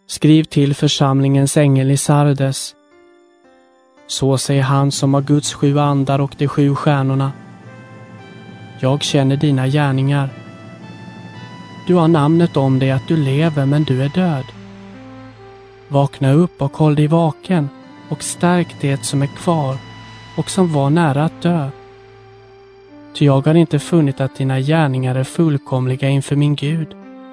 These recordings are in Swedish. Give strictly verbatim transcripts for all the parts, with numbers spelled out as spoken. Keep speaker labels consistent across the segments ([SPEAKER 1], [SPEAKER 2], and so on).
[SPEAKER 1] Skriv till församlingens ängel i Sardes. Så säger han som har Guds sju andar och de sju stjärnorna. Jag känner dina gärningar. Du har namnet om dig att du lever, men du är död. Vakna upp och håll dig vaken och stärk det som är kvar och som var nära att dö. Ty jag har inte funnit att dina gärningar är fullkomliga inför min Gud.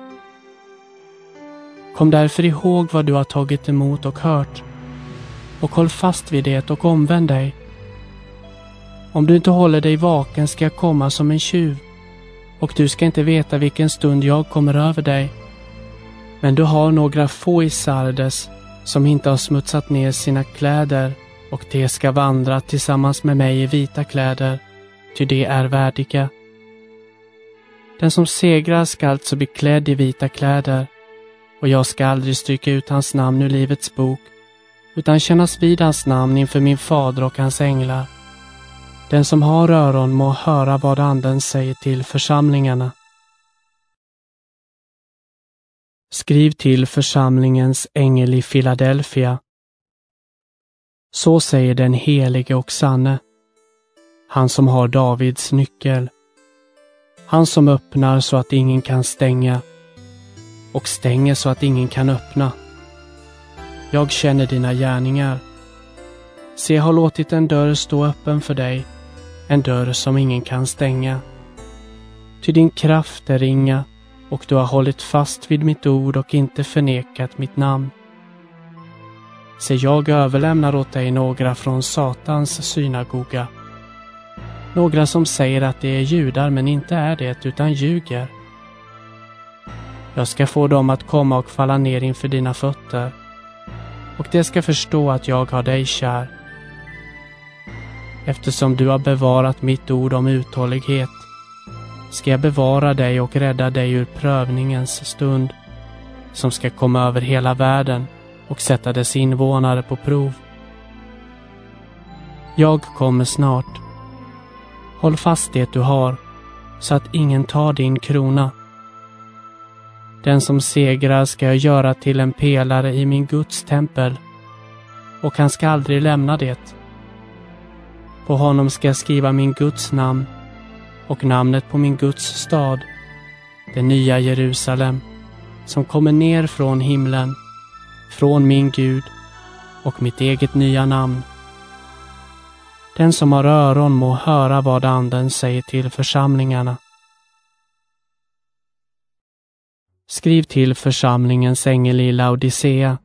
[SPEAKER 1] Kom därför ihåg vad du har tagit emot och hört, och håll fast vid det och omvänd dig. Om du inte håller dig vaken ska jag komma som en tjuv, och du ska inte veta vilken stund jag kommer över dig. Men du har några få i Sardes som inte har smutsat ner sina kläder, och de ska vandra tillsammans med mig i vita kläder, ty de är värdiga. Den som segrar ska alltså bli klädd i vita kläder, och jag ska aldrig stryka ut hans namn ur livets bok, utan kännas vid hans namn inför min fader och hans änglar. Den som har öron må höra vad anden säger till församlingarna. Skriv till församlingens ängel i Filadelfia. Så säger den helige och sanne, han som har Davids nyckel, han som öppnar så att ingen kan stänga och stänger så att ingen kan öppna. Jag känner dina gärningar. Se, jag har låtit en dörr stå öppen för dig, en dörr som ingen kan stänga. Ty din kraft är ringa, och du har hållit fast vid mitt ord och inte förnekat mitt namn. Se, jag överlämnar åt dig några från Satans synagoga. Några som säger att de är judar men inte är det utan ljuger. Jag ska få dem att komma och falla ner inför dina fötter, och de ska förstå att jag har dig kär. Eftersom du har bevarat mitt ord om uthållighet, ska jag bevara dig och rädda dig ur prövningens stund, som ska komma över hela världen och sätta dess invånare på prov. Jag kommer snart. Håll fast det du har, så att ingen tar din krona. Den som segrar ska jag göra till en pelare i min Guds tempel, och han ska aldrig lämna det. På honom ska jag skriva min Guds namn och namnet på min Guds stad, det nya Jerusalem, som kommer ner från himlen, från min Gud, och mitt eget nya namn. Den som har öron må höra vad anden säger till församlingarna. Skriv till församlingens ängel i Laodicea.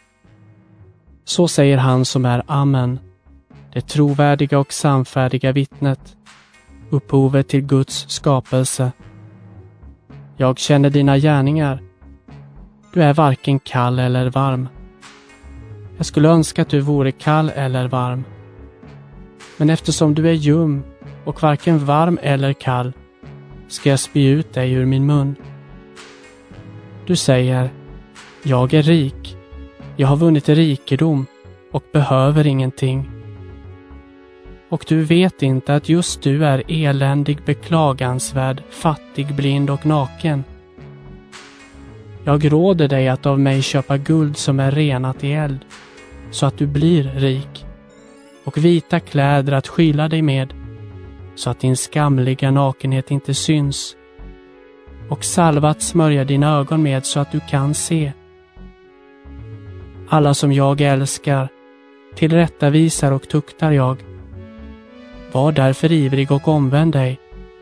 [SPEAKER 1] Så säger han som är Amen, det trovärdiga och sannfärdiga vittnet, upphovet till Guds skapelse. Jag känner dina gärningar. Du är varken kall eller varm. Jag skulle önska att du vore kall eller varm. Men eftersom du är ljum och varken varm eller kall, ska jag spy ut dig ur min mun. Du säger, jag är rik, jag har vunnit rikedom och behöver ingenting. Och du vet inte att just du är eländig, beklagansvärd, fattig, blind och naken. Jag råder dig att av mig köpa guld som är renat i eld, så att du blir rik, och vita kläder att skyla dig med, så att din skamliga nakenhet inte syns, och salva att smörja dina ögon med så att du kan se. Alla som jag älskar, tillrättavisar och tuktar jag. Var därför ivrig och omvänd dig.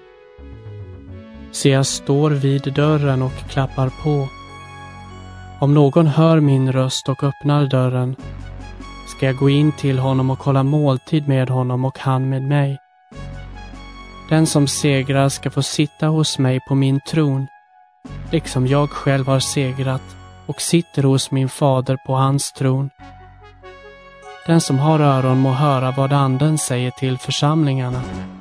[SPEAKER 1] Se, jag står vid dörren och klappar på. Om någon hör min röst och öppnar dörren, ska jag gå in till honom och hålla måltid med honom och han med mig. Den som segrar ska få sitta hos mig på min tron, liksom jag själv har segrat och sitter hos min fader på hans tron. Den som har öron må höra vad anden säger till församlingarna.